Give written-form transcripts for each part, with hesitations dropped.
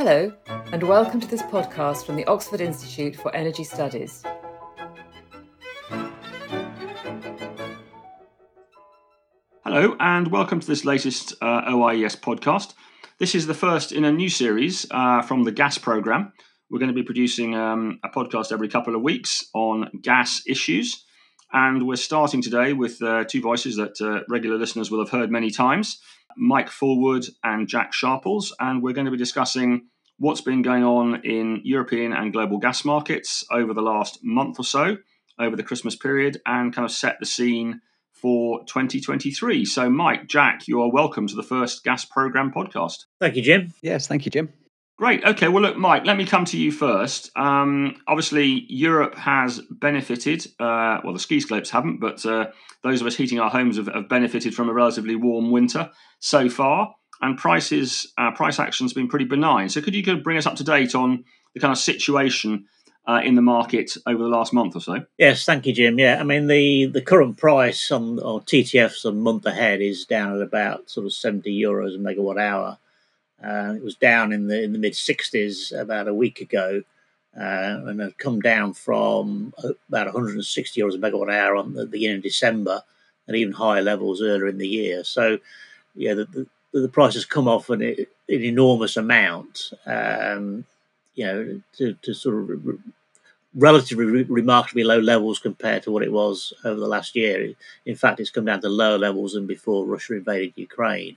Hello, and welcome to this podcast from the Oxford Institute for Energy Studies. Hello, and welcome to this latest OIES podcast. This is the first in a new series from the gas programme. We're going to be producing a podcast every couple of weeks on gas issues. And we're starting today with two voices that regular listeners will have heard many times, Mike Fullwood and Jack Sharples. And we're going to be discussing what's been going on in European and global gas markets over the last month or so, over the Christmas period, and kind of set the scene for 2023. So, Mike, Jack, you are welcome to the first Gas Programme podcast. Thank you, Jim. Yes, thank you, Jim. Great. Okay. Well, look, Mike, let me come to you first. Obviously, Europe has benefited. The ski slopes haven't, but those of us heating our homes have benefited from a relatively warm winter so far. And price action has been pretty benign. So could you bring us up to date on the kind of situation in the market over the last month or so? Yes, thank you, Jim. Yeah, I mean, the current price on TTFs a month ahead is down at about sort of €70 a megawatt hour. It was down in the mid 60s about a week ago, and had come down from about €160 a megawatt hour on the beginning of December, and even higher levels earlier in the year. So, yeah, the price has come off an enormous amount. To sort of relatively remarkably low levels compared to what it was over the last year. In fact, it's come down to lower levels than before Russia invaded Ukraine.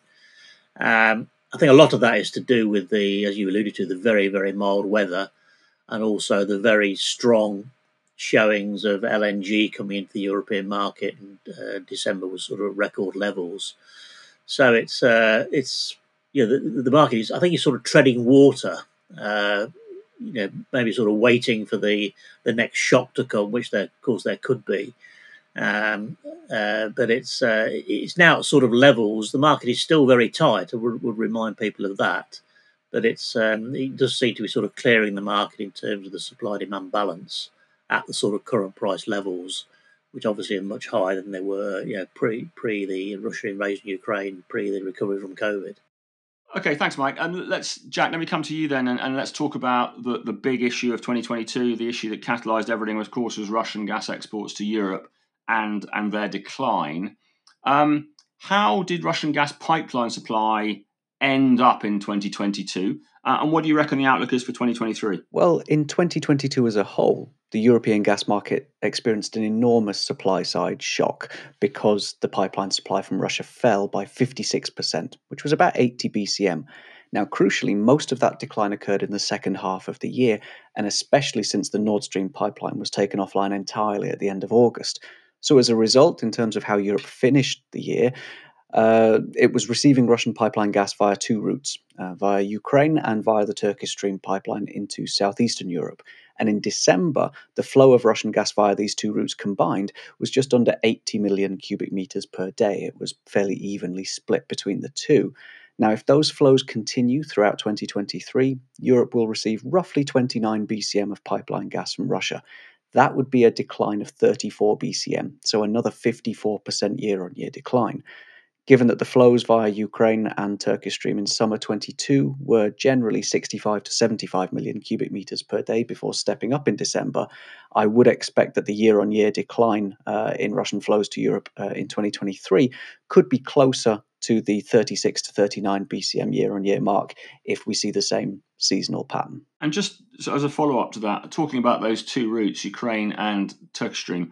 I think a lot of that is to do with as you alluded to, the very, very mild weather, and also the very strong showings of LNG coming into the European market. And December was sort of record levels. So it's the market is, I think, it's sort of treading water. Maybe sort of waiting for the next shock to come, which there could be. But it's now at sort of levels. The market is still very tight. I would remind people of that. But it does seem to be sort of clearing the market in terms of the supply-demand balance at the sort of current price levels, which obviously are much higher than they were pre the Russian invasion of Ukraine, pre the recovery from COVID. Okay, thanks, Mike. And Jack, let me come to you then, and let's talk about the big issue of 2022. The issue that catalysed everything, of course, was Russian gas exports to Europe and their decline. How did Russian gas pipeline supply end up in 2022? And what do you reckon the outlook is for 2023? Well, in 2022 as a whole, the European gas market experienced an enormous supply-side shock because the pipeline supply from Russia fell by 56%, which was about 80 BCM. Now, crucially, most of that decline occurred in the second half of the year, and especially since the Nord Stream pipeline was taken offline entirely at the end of August. So as a result, in terms of how Europe finished the year, it was receiving Russian pipeline gas via two routes, via Ukraine and via the Turkish Stream pipeline into southeastern Europe. And in December, the flow of Russian gas via these two routes combined was just under 80 million cubic meters per day. It was fairly evenly split between the two. Now, if those flows continue throughout 2023, Europe will receive roughly 29 BCM of pipeline gas from Russia. That would be a decline of 34 BCM, so another 54% year-on-year decline. Given that the flows via Ukraine and Turkish Stream in summer 22 were generally 65 to 75 million cubic meters per day before stepping up in December, I would expect that the year-on-year decline in Russian flows to Europe in 2023 could be closer to the 36 to 39 BCM year-on-year mark if we see the same seasonal pattern. And just as a follow-up to that, talking about those two routes, Ukraine and Turkish Stream,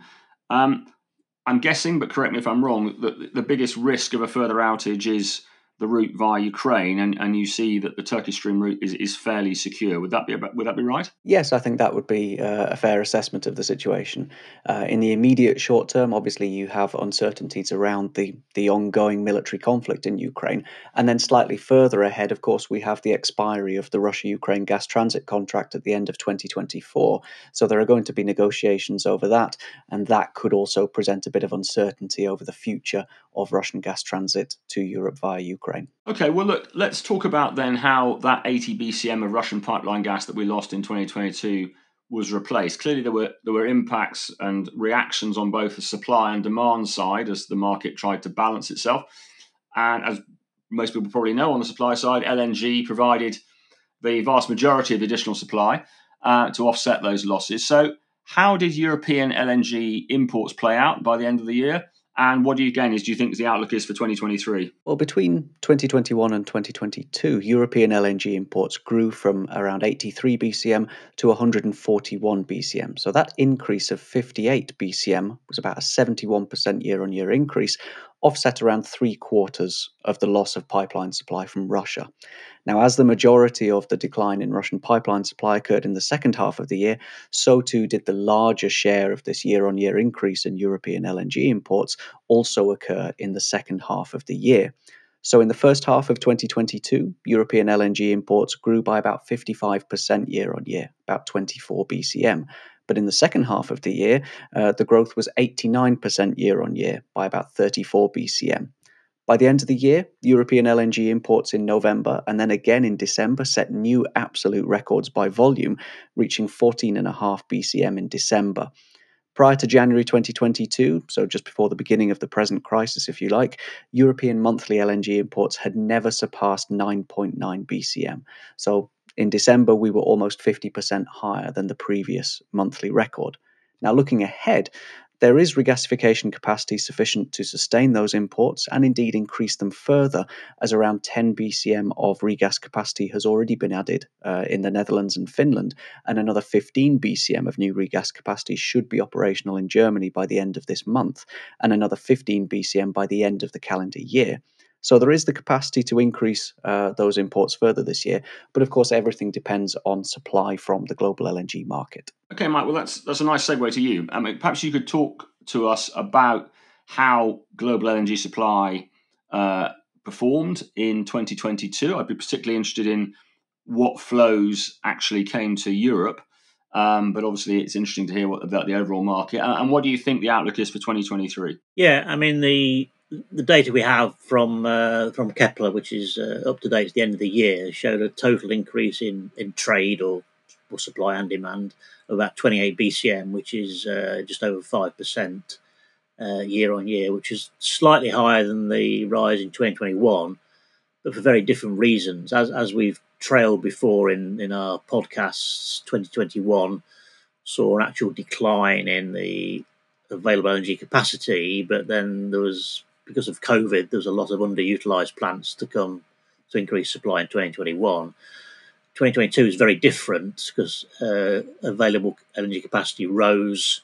I'm guessing, but correct me if I'm wrong, that the biggest risk of a further outage is the route via Ukraine, and you see that the Turkish Stream route is fairly secure. Would that be right? Yes, I think that would be a fair assessment of the situation. In the immediate short term, obviously, you have uncertainties around the ongoing military conflict in Ukraine. And then slightly further ahead, of course, we have the expiry of the Russia-Ukraine gas transit contract at the end of 2024. So there are going to be negotiations over that, and that could also present a bit of uncertainty over the future of Russian gas transit to Europe via Ukraine. Okay, well, look, let's talk about then how that 80 BCM of Russian pipeline gas that we lost in 2022 was replaced. Clearly, there were impacts and reactions on both the supply and demand side as the market tried to balance itself. And as most people probably know, on the supply side, LNG provided the vast majority of the additional supply to offset those losses. So how did European LNG imports play out by the end of the year? And what do you think the outlook is for 2023? Well, between 2021 and 2022, European LNG imports grew from around 83 BCM to 141 BCM. So that increase of 58 BCM was about a 71% year-on-year increase, offset around 3/4 of the loss of pipeline supply from Russia. Now, as the majority of the decline in Russian pipeline supply occurred in the second half of the year, so too did the larger share of this year-on-year increase in European LNG imports also occur in the second half of the year. So in the first half of 2022, European LNG imports grew by about 55% year-on-year, about 24 BCM. But in the second half of the year, the growth was 89% year-on-year by about 34 BCM. By the end of the year, European LNG imports in November and then again in December set new absolute records by volume, reaching 14.5 BCM in December. Prior to January 2022, so just before the beginning of the present crisis, if you like, European monthly LNG imports had never surpassed 9.9 BCM. So in December, we were almost 50% higher than the previous monthly record. Now, looking ahead, there is regasification capacity sufficient to sustain those imports and indeed increase them further, as around 10 BCM of regas capacity has already been added in the Netherlands and Finland, and another 15 BCM of new regas capacity should be operational in Germany by the end of this month, and another 15 BCM by the end of the calendar year. So there is the capacity to increase those imports further this year, but of course everything depends on supply from the global LNG market. Okay, Mike, well that's a nice segue to you. Perhaps you could talk to us about how global LNG supply performed in 2022. I'd be particularly interested in what flows actually came to Europe, but obviously it's interesting to hear about the overall market. And what do you think the outlook is for 2023? Yeah, I mean the data we have from Kepler, which is up to date at the end of the year, showed a total increase in trade or supply and demand of about 28 BCM, which is just over 5% year on year, which is slightly higher than the rise in 2021, but for very different reasons. As we've trailed before in our podcasts, 2021 saw an actual decline in the available energy capacity, but then there was, because of COVID, there was a lot of underutilized plants to increase supply in 2021. 2022 is very different because available energy capacity rose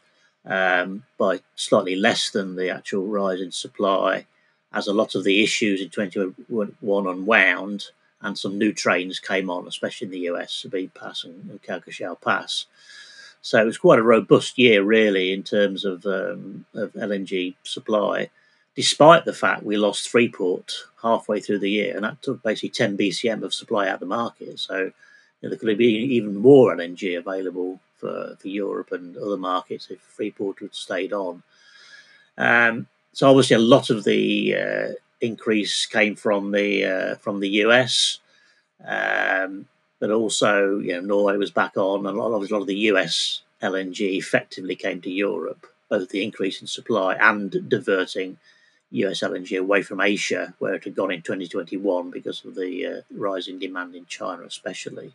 by slightly less than the actual rise in supply, as a lot of the issues in 2021 unwound and some new trains came on, especially in the US, Sabine Pass and Calcasieu Pass. So it was quite a robust year, really, in terms of LNG supply, despite the fact we lost Freeport halfway through the year, and that took basically 10 BCM of supply out of the market. So there could have been even more LNG available for Europe and other markets if Freeport had stayed on. So obviously a lot of the increase came from the US, but also Norway was back on, and a lot of the US LNG effectively came to Europe, both the increase in supply and diverting US LNG away from Asia, where it had gone in 2021 because of the rising demand in China especially.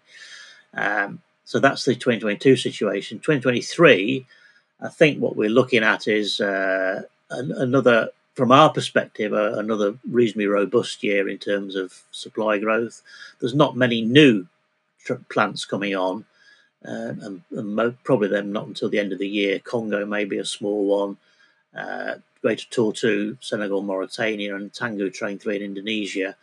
So that's the 2022 situation. 2023, I think what we're looking at is another, from our perspective, another reasonably robust year in terms of supply growth. There's not many new plants coming on, and probably them not until the end of the year. Congo may be a small one. Greater Tortue, Senegal, Mauritania, and Tangguh Train 3 in Indonesia.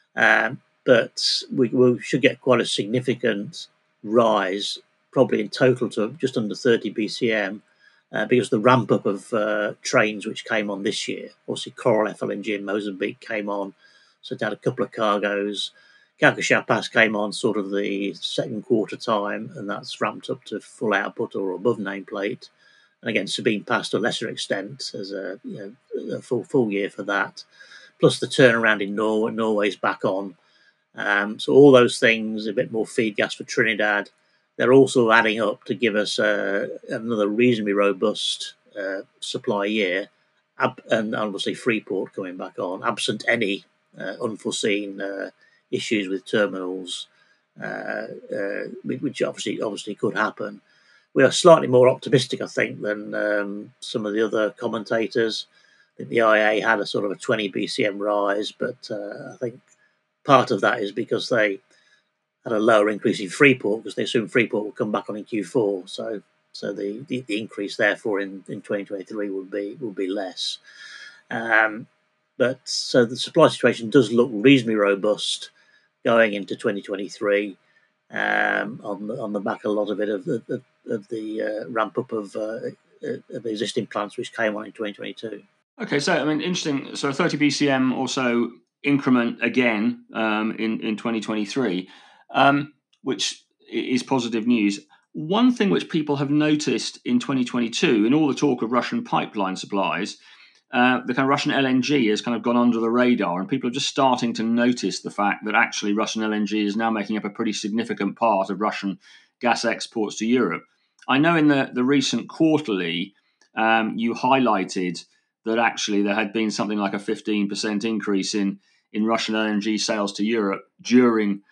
But we should get quite a significant rise, probably in total to just under 30 BCM, because the ramp up of trains which came on this year. Obviously, Coral FLNG in Mozambique came on, so it had a couple of cargoes. Calcasieu Pass came on sort of the second quarter time, and that's ramped up to full output or above nameplate. And again, Sabine Pass to a lesser extent as a full year for that. Plus the turnaround in Norway. Norway's back on. So all those things, a bit more feed gas for Trinidad, they're also adding up to give us another reasonably robust supply year. And obviously Freeport coming back on, absent any unforeseen issues with terminals which obviously could happen. We are slightly more optimistic, I think, than some of the other commentators. I think the IA had a sort of a 20 BCM rise, but I think part of that is because they had a lower increase in Freeport because they assumed Freeport would come back on in Q4. So the increase therefore in 2023 would be less. But so the supply situation does look reasonably robust going into 2023 on the back of a lot of it of the ramp up of existing plants which came on in 2022. Okay, so I mean, interesting. So 30 BCM or so increment again in 2023, which is positive news. One thing which people have noticed in 2022, in all the talk of Russian pipeline supplies, the kind of Russian LNG has kind of gone under the radar, and people are just starting to notice the fact that actually Russian LNG is now making up a pretty significant part of Russian gas exports to Europe. I know in the recent quarterly, you highlighted that actually there had been something like a 15% increase in Russian LNG sales to Europe during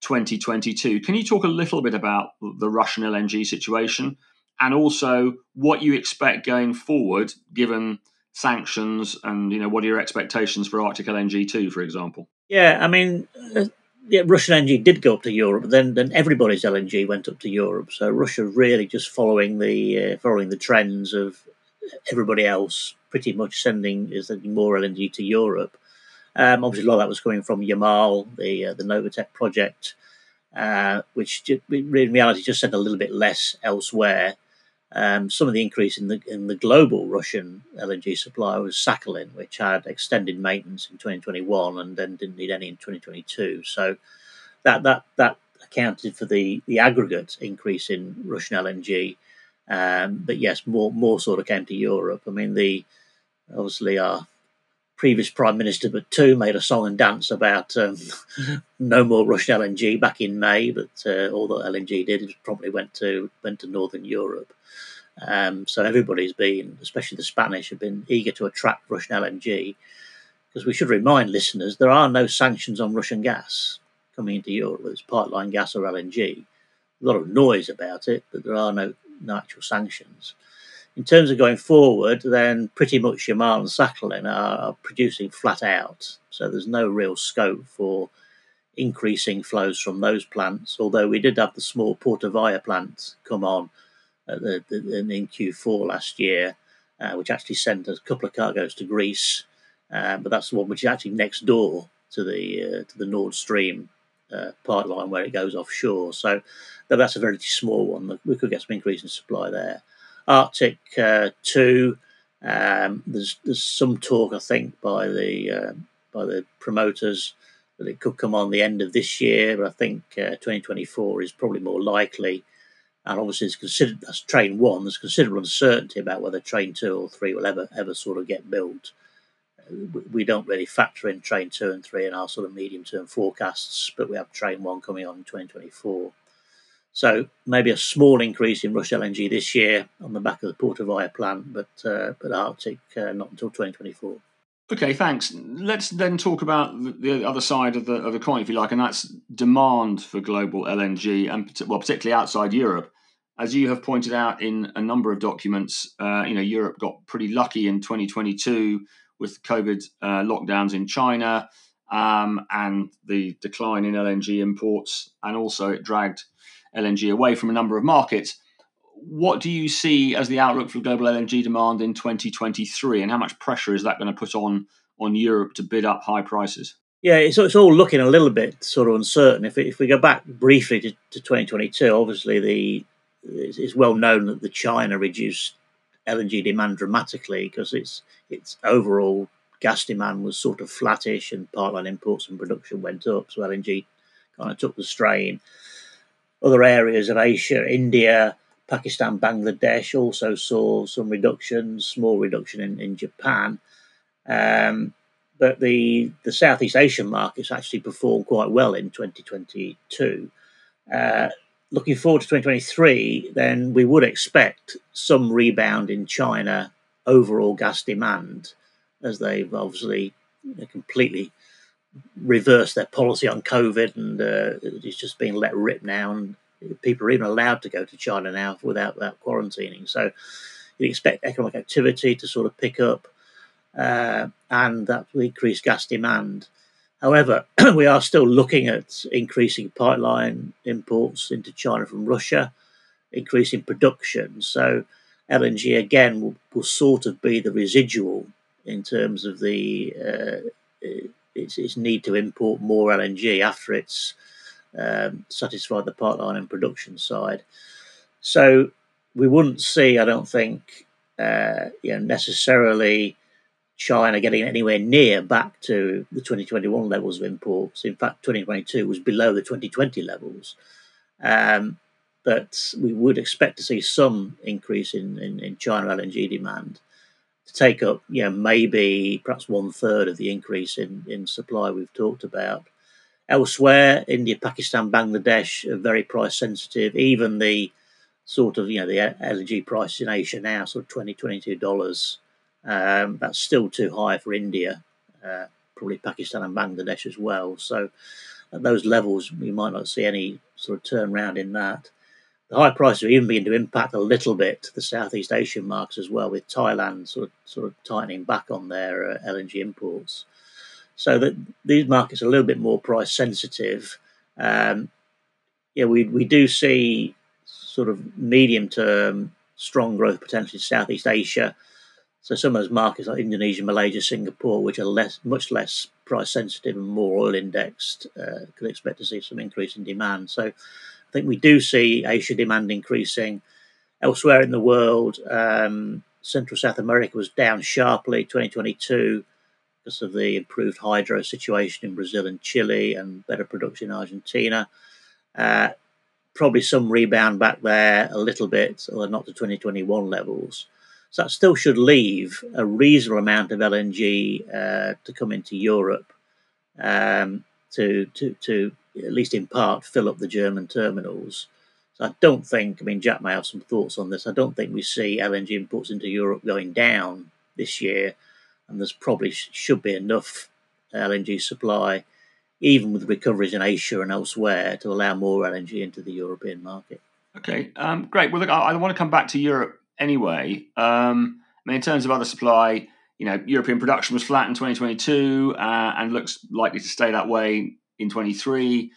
2022. Can you talk a little bit about the Russian LNG situation and also what you expect going forward, given sanctions, and what are your expectations for Arctic LNG 2, for example? Yeah, I mean, Russian LNG did go up to Europe, but then everybody's LNG went up to Europe. So Russia really just following the trends of everybody else, pretty much sending more LNG to Europe. Obviously, a lot of that was coming from Yamal, the Novatek project, which in reality just sent a little bit less elsewhere. Some of the increase in the global Russian LNG supply was Sakhalin, which had extended maintenance in 2021 and then didn't need any in 2022. So that accounted for the aggregate increase in Russian LNG. But yes, more sort of came to Europe. I mean, obviously our previous Prime Minister, but two, made a song and dance about no more Russian LNG back in May. But all that LNG did is probably went to Northern Europe. So everybody's been, especially the Spanish, have been eager to attract Russian LNG, because we should remind listeners there are no sanctions on Russian gas coming into Europe, whether it's pipeline gas or LNG. A lot of noise about it, but there are no actual sanctions. In terms of going forward, then pretty much Yamal and Sakhalin are producing flat out, so there's no real scope for increasing flows from those plants, although we did have the small Portovaya plant come on in Q4 last year, which actually sent a couple of cargoes to Greece, but that's the one which is actually next door to the Nord Stream pipeline where it goes offshore. So that's a very small one. We could get some increase in supply there. Arctic 2, there's some talk, I think, by the promoters that it could come on the end of this year, but I think 2024 is probably more likely. And obviously, it's considered that's train 1. There's considerable uncertainty about whether train 2 or 3 will ever sort of get built. We don't really factor in train 2 and 3 in our sort of medium-term forecasts, but we have train 1 coming on in 2024. So maybe a small increase in Russian LNG this year on the back of the Portovaya plant, but Arctic not until 2024. Okay, thanks. Let's then talk about the other side of the coin, if you like, and that's demand for global LNG, and particularly outside Europe. As you have pointed out in a number of documents, Europe got pretty lucky in 2022 with COVID lockdowns in China and the decline in LNG imports, and also it dragged LNG away from a number of markets. What do you see as the outlook for global LNG demand in 2023, and how much pressure is that going to put on Europe to bid up high prices? Yeah, it's all looking a little bit sort of uncertain. If we go back briefly to 2022, obviously it's well known that the China reduced LNG demand dramatically because its overall gas demand was sort of flattish and pipeline imports and production went up, so LNG kind of took the strain. Other areas of Asia, India, Pakistan, Bangladesh also saw some reductions, small reduction in Japan. But the Southeast Asian markets actually performed quite well in 2022. Looking forward to 2023, then we would expect some rebound in China overall gas demand, as they've obviously completely reversed their policy on COVID, and it's just being let rip now, and people are even allowed to go to China now without quarantining. So you expect economic activity to sort of pick up, and that will increase gas demand. However, we are still looking at increasing pipeline imports into China from Russia, increasing production. So LNG again will sort of be the residual in terms of its need to import more LNG after it's satisfied the pipeline and production side. So we wouldn't see, I don't think, necessarily China getting anywhere near back to the 2021 levels of imports. In fact, 2022 was below the 2020 levels. But we would expect to see some increase in China LNG demand to take up, maybe perhaps 1/3 of the increase in supply we've talked about. Elsewhere, India, Pakistan, Bangladesh are very price sensitive. Even the sort of, the LNG price in Asia now, sort of $22. That's still too high for India, probably Pakistan and Bangladesh as well. So at those levels, we might not see any sort of turnaround in that. The high prices are even beginning to impact a little bit the Southeast Asian markets as well, with Thailand sort of tightening back on their LNG imports. So that these markets are a little bit more price sensitive. We do see sort of medium term strong growth potential in Southeast Asia. So some of those markets like Indonesia, Malaysia, Singapore, which are much less price sensitive and more oil indexed, could expect to see some increase in demand. So I think we do see Asia demand increasing. Elsewhere in the world, Central South America was down sharply 2022 because of the improved hydro situation in Brazil and Chile and better production in Argentina. Probably some rebound back there a little bit, although not to 2021 levels. So that still should leave a reasonable amount of LNG to come into Europe to at least in part fill up the German terminals. So I don't think, Jack may have some thoughts on this, I don't think we see LNG imports into Europe going down this year, and there's probably should be enough LNG supply, even with recoveries in Asia and elsewhere, to allow more LNG into the European market. Okay, great. Well, look, I want to come back to Europe anyway. In terms of other supply, European production was flat in 2022 and looks likely to stay that way in 23.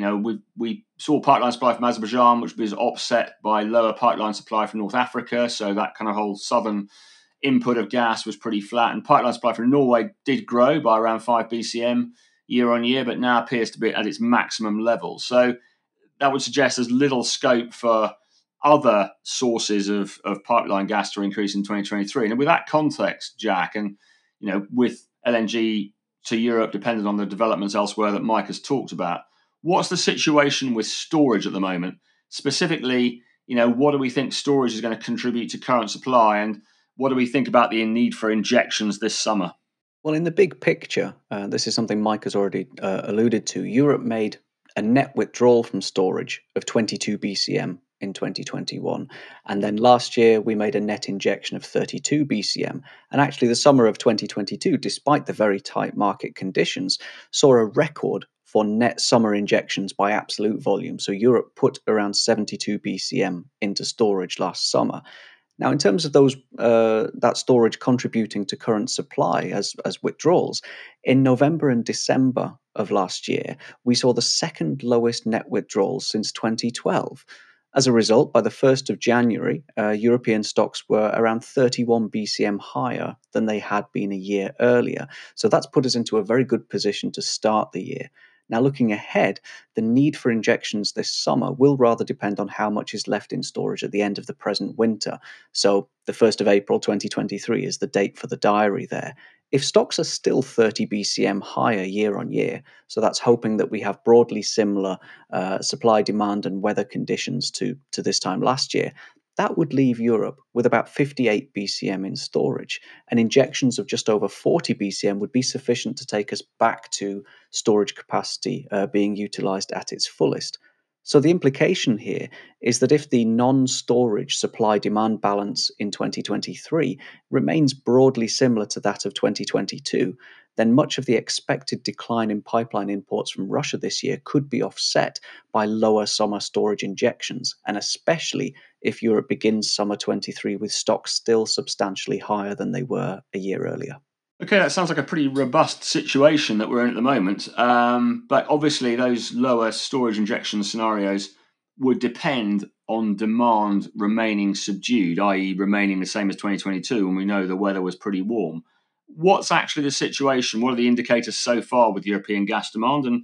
We saw pipeline supply from Azerbaijan, which was offset by lower pipeline supply from North Africa. So that kind of whole southern input of gas was pretty flat. And pipeline supply from Norway did grow by around 5 BCM year on year, but now appears to be at its maximum level. So that would suggest there's little scope for other sources of pipeline gas to increase in 2023. And with that context, Jack, and with LNG to Europe dependent on the developments elsewhere that Mike has talked about, what's the situation with storage at the moment? Specifically, what do we think storage is going to contribute to current supply, and what do we think about the need for injections this summer? Well, in the big picture, this is something Mike has already alluded to. Europe made a net withdrawal from storage of 22 BCM in 2021. And then last year, we made a net injection of 32 BCM. And actually, the summer of 2022, despite the very tight market conditions, saw a record for net summer injections by absolute volume. So Europe put around 72 BCM into storage last summer. Now, in terms of those that storage contributing to current supply as withdrawals, in November and December of last year, we saw the second lowest net withdrawals since 2012. As a result, by the 1st of January, European stocks were around 31 BCM higher than they had been a year earlier. So that's put us into a very good position to start the year. Now, looking ahead, the need for injections this summer will rather depend on how much is left in storage at the end of the present winter. So the 1st of April 2023 is the date for the diary there. If stocks are still 30 BCM higher year on year, so that's hoping that we have broadly similar supply, demand and weather conditions to this time last year, that would leave Europe with about 58 BCM in storage, and injections of just over 40 BCM would be sufficient to take us back to storage capacity being utilised at its fullest. So the implication here is that if the non-storage supply-demand balance in 2023 remains broadly similar to that of 2022, then much of the expected decline in pipeline imports from Russia this year could be offset by lower summer storage injections, and especially if Europe begins summer 23 with stocks still substantially higher than they were a year earlier. Okay, that sounds like a pretty robust situation that we're in at the moment. But obviously, those lower storage injection scenarios would depend on demand remaining subdued, i.e., remaining the same as 2022, when we know the weather was pretty warm. What's actually the situation? What are the indicators so far with European gas demand, and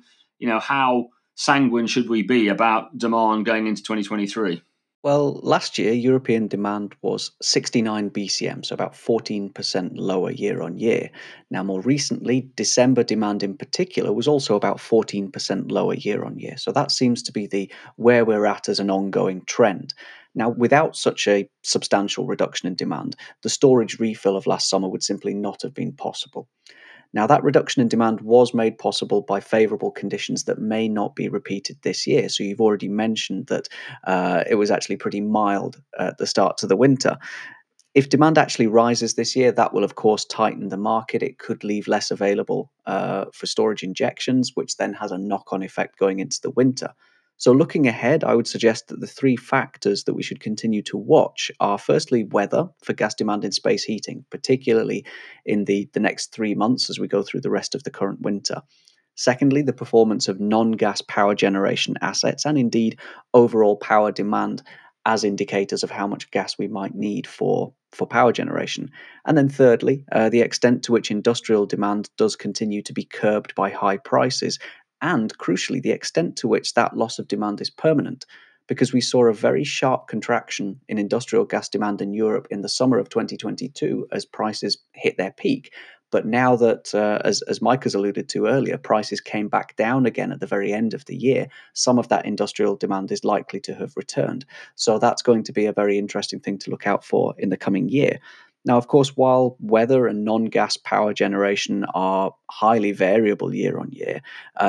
how sanguine should we be about demand going into 2023? Well, last year, European demand was 69 BCM, so about 14% lower year on year. Now, more recently, December demand in particular was also about 14% lower year on year. So that seems to be the where we're at as an ongoing trend. Now, without such a substantial reduction in demand, the storage refill of last summer would simply not have been possible. Now, that reduction in demand was made possible by favourable conditions that may not be repeated this year. So, you've already mentioned that it was actually pretty mild at the start to the winter. If demand actually rises this year, that will, of course, tighten the market. It could leave less available for storage injections, which then has a knock on effect going into the winter. So, looking ahead, I would suggest that the three factors that we should continue to watch are firstly, weather for gas demand in space heating, particularly in the next 3 months as we go through the rest of the current winter. Secondly, the performance of non gas power generation assets and indeed overall power demand as indicators of how much gas we might need for power generation. And then thirdly, the extent to which industrial demand does continue to be curbed by high prices, and crucially, the extent to which that loss of demand is permanent. Because we saw a very sharp contraction in industrial gas demand in Europe in the summer of 2022 as prices hit their peak. But now that, as Mike has alluded to earlier, prices came back down again at the very end of the year, some of that industrial demand is likely to have returned. So that's going to be a very interesting thing to look out for in the coming year. Now, of course, while weather and non-gas power generation are highly variable year on year,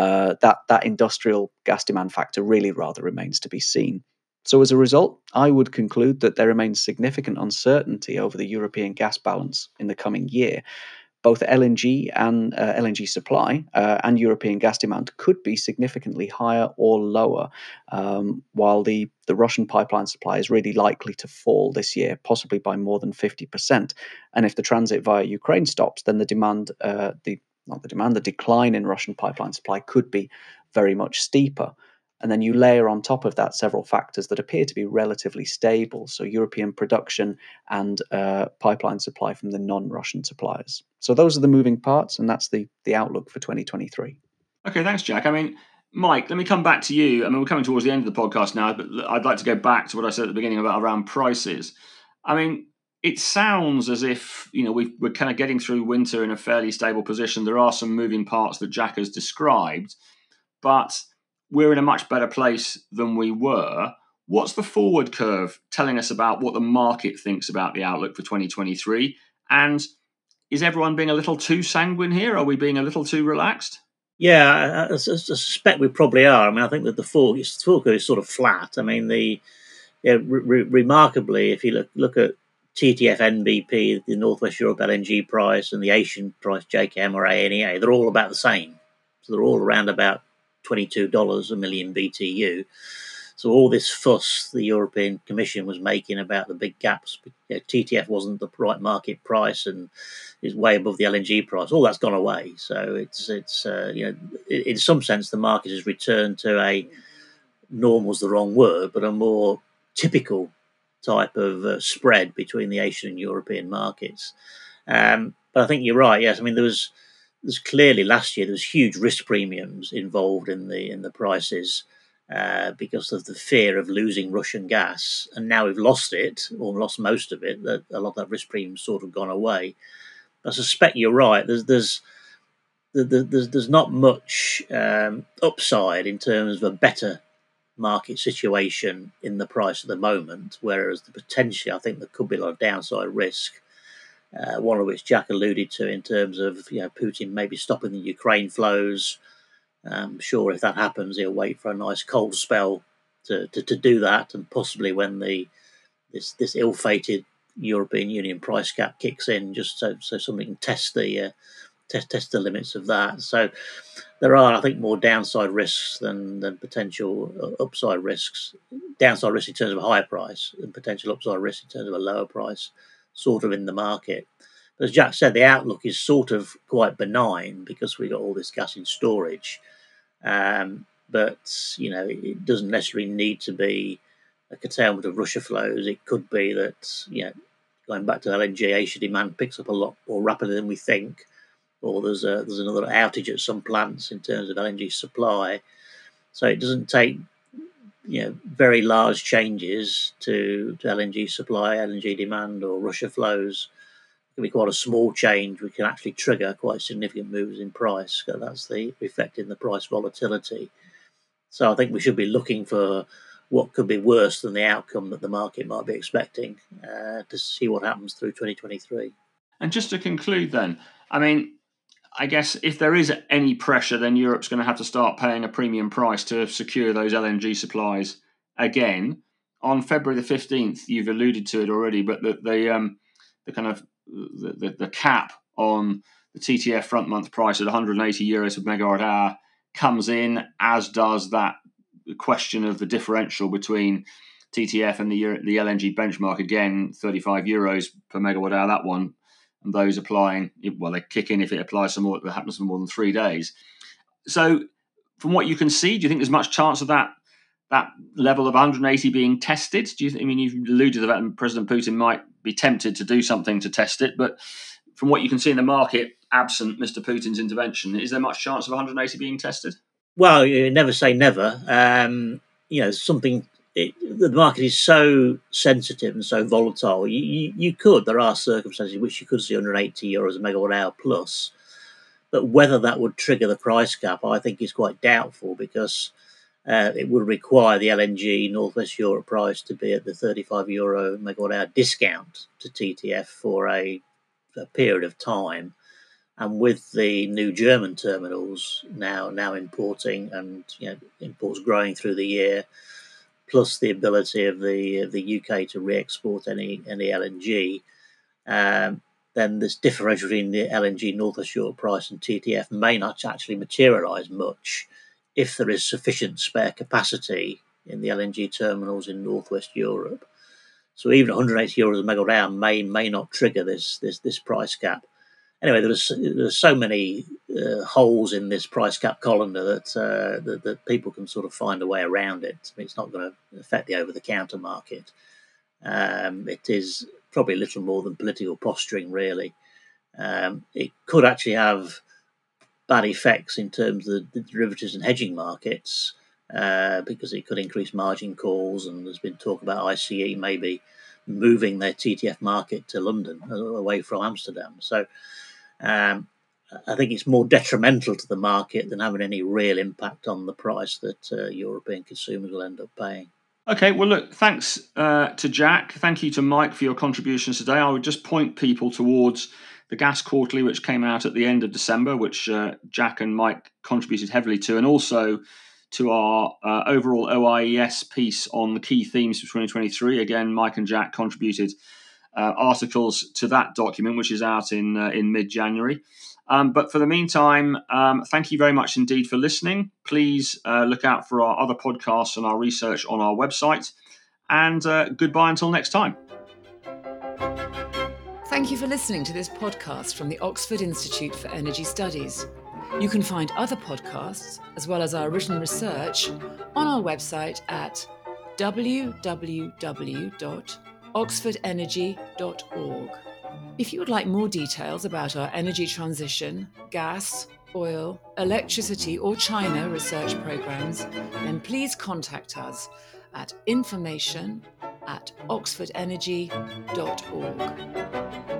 that industrial gas demand factor really rather remains to be seen. So as a result, I would conclude that there remains significant uncertainty over the European gas balance in the coming year. Both LNG and LNG supply and European gas demand could be significantly higher or lower, while the Russian pipeline supply is really likely to fall this year, possibly by more than 50%. And if the transit via Ukraine stops, then the decline in Russian pipeline supply could be very much steeper. And then you layer on top of that several factors that appear to be relatively stable, so European production and pipeline supply from the non-Russian suppliers. So those are the moving parts, and that's the outlook for 2023. Okay, thanks, Jack. Mike, let me come back to you. We're coming towards the end of the podcast now, but I'd like to go back to what I said at the beginning about around prices. It sounds as if we're kind of getting through winter in a fairly stable position. There are some moving parts that Jack has described, but we're in a much better place than we were. What's the forward curve telling us about what the market thinks about the outlook for 2023? And is everyone being a little too sanguine here? Are we being a little too relaxed? Yeah, I suspect we probably are. I think that the forward curve is sort of flat. Remarkably, if you look at TTF NBP, the Northwest Europe LNG price, and the Asian price JKM or ANEA, they're all about the same. So they're all around about $22 a million BTU. So all this fuss the European Commission was making about the big gaps, TTF wasn't the right market price and is way above the LNG price. All that's gone away. So it's in some sense the market has returned to a normal's the wrong word, but a more typical type of spread between the Asian and European markets. But I think you're right. Yes, there's clearly last year there was huge risk premiums involved in the prices because of the fear of losing Russian gas, and now we've lost it or lost most of it. That a lot of that risk premium sort of gone away. I suspect you're right. There's not much upside in terms of a better market situation in the price at the moment, whereas potentially I think there could be a lot of downside risk. One of which Jack alluded to in terms of Putin maybe stopping the Ukraine flows. I'm sure if that happens, he'll wait for a nice cold spell to do that, and possibly when this ill-fated European Union price cap kicks in, just so somebody can test the limits of that. So there are, I think, more downside risks than potential upside risks. Downside risk in terms of a higher price and potential upside risk in terms of a lower price, sort of in the market. But as Jack said, the outlook is sort of quite benign because we got all this gas in storage. But it doesn't necessarily need to be a curtailment of Russia flows. It could be that going back to LNG, Asia demand picks up a lot more rapidly than we think, or there's another outage at some plants in terms of LNG supply. So it doesn't take very large changes to LNG supply, LNG demand, or Russia flows. It can be quite a small change. We can actually trigger quite significant moves in price. So that's the effect in the price volatility. So I think we should be looking for what could be worse than the outcome that the market might be expecting to see what happens through 2023. And just to conclude then, I mean, I guess if there is any pressure, then Europe's going to have to start paying a premium price to secure those LNG supplies again. On February the 15th, you've alluded to it already, but the cap on the TTF front month price at 180 euros per megawatt hour comes in, as does that question of the differential between TTF and the LNG benchmark. Again, 35 euros per megawatt hour, that one. And those applying, well, they kick in if it applies for more, it happens for more than 3 days. So from what you can see, do you think there's much chance of that level of 180 being tested? Do you think, I mean, you've alluded to that, and President Putin might be tempted to do something to test it, but from what you can see in the market, absent Mr. Putin's intervention, is there much chance of 180 being tested? Well, you never say never. The market is so sensitive and so volatile. There are circumstances in which you could see 180 euros a megawatt hour plus, but whether that would trigger the price cap, I think is quite doubtful, because it would require the LNG Northwest Europe price to be at the 35 euro megawatt hour discount to TTF for a period of time. And with the new German terminals now importing, and imports growing through the year, plus the ability of the UK to re-export any LNG, then this differential between the LNG Northwest Europe price and TTF may not actually materialise much if there is sufficient spare capacity in the LNG terminals in Northwest Europe. So even 180 euros a megawatt hour may not trigger this price cap. Anyway, there's so many holes in this price cap colander that people can sort of find a way around it. I mean, it's not going to affect the over-the-counter market. It is probably a little more than political posturing, really. It could actually have bad effects in terms of the derivatives and hedging markets, because it could increase margin calls, and there's been talk about ICE maybe moving their TTF market to London away from Amsterdam. So I think it's more detrimental to the market than having any real impact on the price that European consumers will end up paying. Okay, well, look, thanks to Jack. Thank you to Mike for your contributions today. I would just point people towards the Gas Quarterly, which came out at the end of December, which Jack and Mike contributed heavily to, and also to our overall OIES piece on the key themes for 2023. Again, Mike and Jack contributed articles to that document, which is out in mid-January. But for the meantime, thank you very much indeed for listening. Please look out for our other podcasts and our research on our website. And goodbye until next time. Thank you for listening to this podcast from the Oxford Institute for Energy Studies. You can find other podcasts, as well as our written research, on our website at www.oxfordenergy.org. If you would like more details about our energy transition, gas, oil, electricity or China research programs, then please contact us at information@oxfordenergy.org.